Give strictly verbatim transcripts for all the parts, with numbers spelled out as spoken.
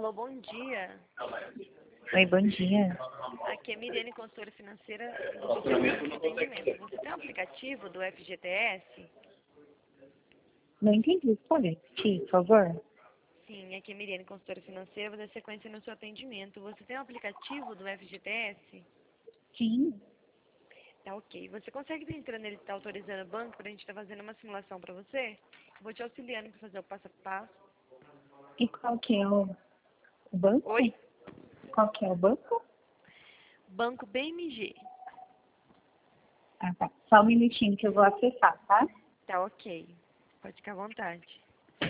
Alô, bom dia. Oi, bom dia. Aqui é Miriane, consultora financeira do Serviço de Atendimento. Você tem um aplicativo do F G T S? Não entendi. Pode repetir, por favor? Sim, aqui é Miriane, consultora financeira. Vou dar sequência no seu atendimento. Você tem um aplicativo do F G T S? Sim. Tá ok. Você consegue entrar nele que está autorizando o banco para a gente estar fazendo uma simulação para você? Eu vou te auxiliando para fazer o passo a passo. E qual que é o o banco? Oi? Qual que é o banco? Banco B M G. Ah, tá. Só um minutinho que eu vou acessar, tá? Tá ok. Pode ficar à vontade.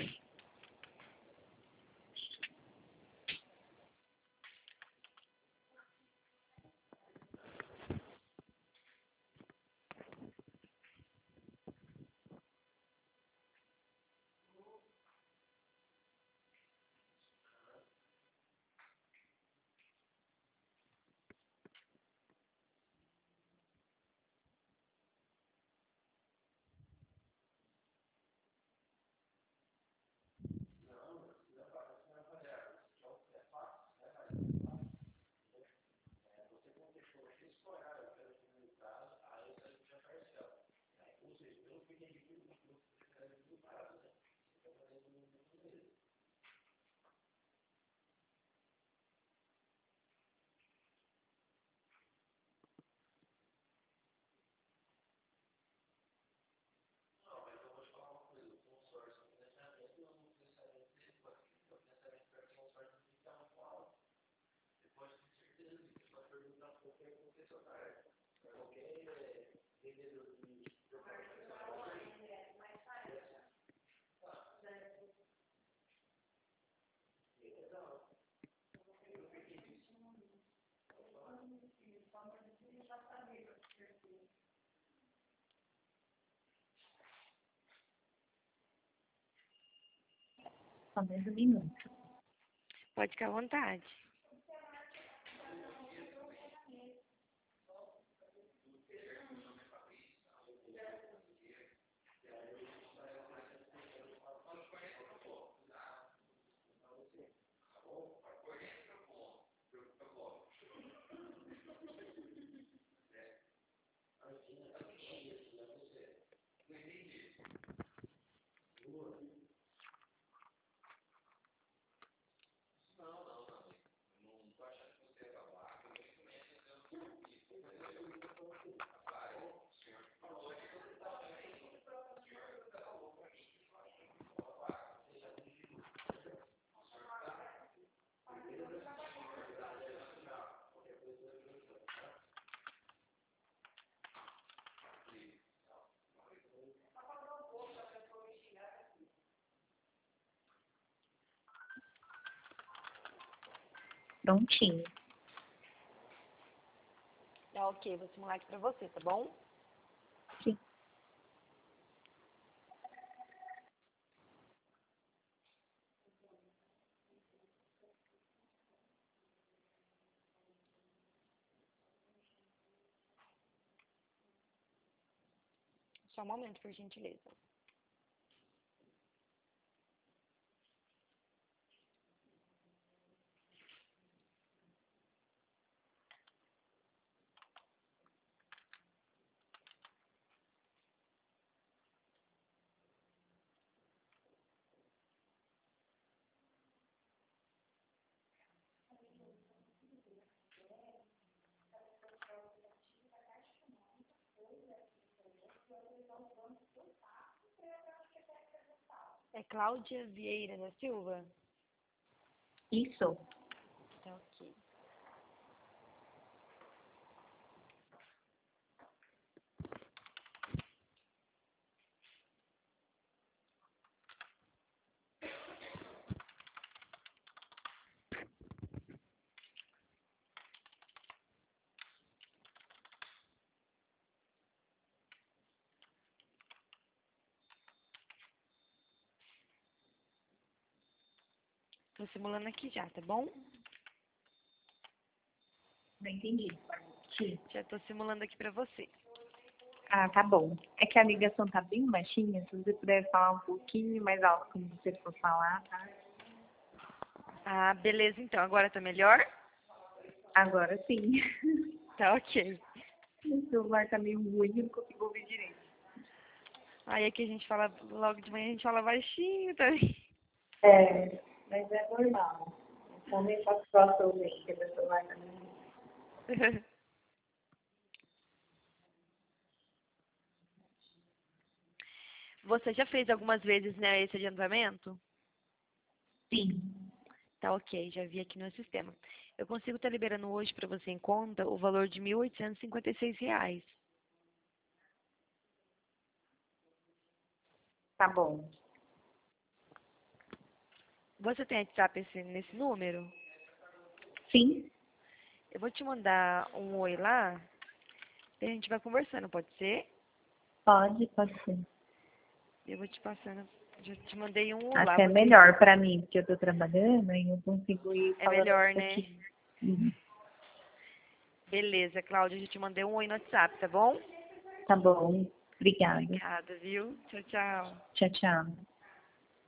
Só mais um minuto. Pode ficar à vontade. Prontinho. Tá ok. Vou simular aqui para você, tá bom? Sim. Só um momento, por gentileza. É Cláudia Vieira da Silva? Isso. Tá ok. Tô simulando aqui já, tá bom? Não entendi. Sim. Já tô simulando aqui para você. Ah, tá bom. É que a ligação tá bem baixinha. Se você puder falar um pouquinho mais alto como você for falar, tá? Ah, beleza então. Agora tá melhor? Agora sim. Tá ok. O celular tá meio ruim, eu não consigo ouvir direito. Aí aqui a gente fala, logo de manhã a gente fala baixinho também. É, mas é normal. Também faço próximo ouvir, porque meu celular tá meio ruim. Você já fez algumas vezes, né, esse adiantamento? Sim. Tá ok, já vi aqui no sistema. Eu consigo estar liberando hoje para você em conta o valor de mil oitocentos e cinquenta e seis reais. Tá bom. Você tem WhatsApp esse, nesse número? Sim, Eu vou te mandar um oi lá e a gente vai conversando, pode ser? pode, pode ser. Eu vou te passando, já te mandei um Acho lá, que é você melhor pra mim, porque eu tô trabalhando e eu consigo ir é falando um melhor, né? pouquinho. Uhum. Beleza, Cláudia, eu já te mandei um oi no WhatsApp, tá bom? Tá bom. Obrigada. Obrigada, viu? Tchau, tchau. Tchau, tchau.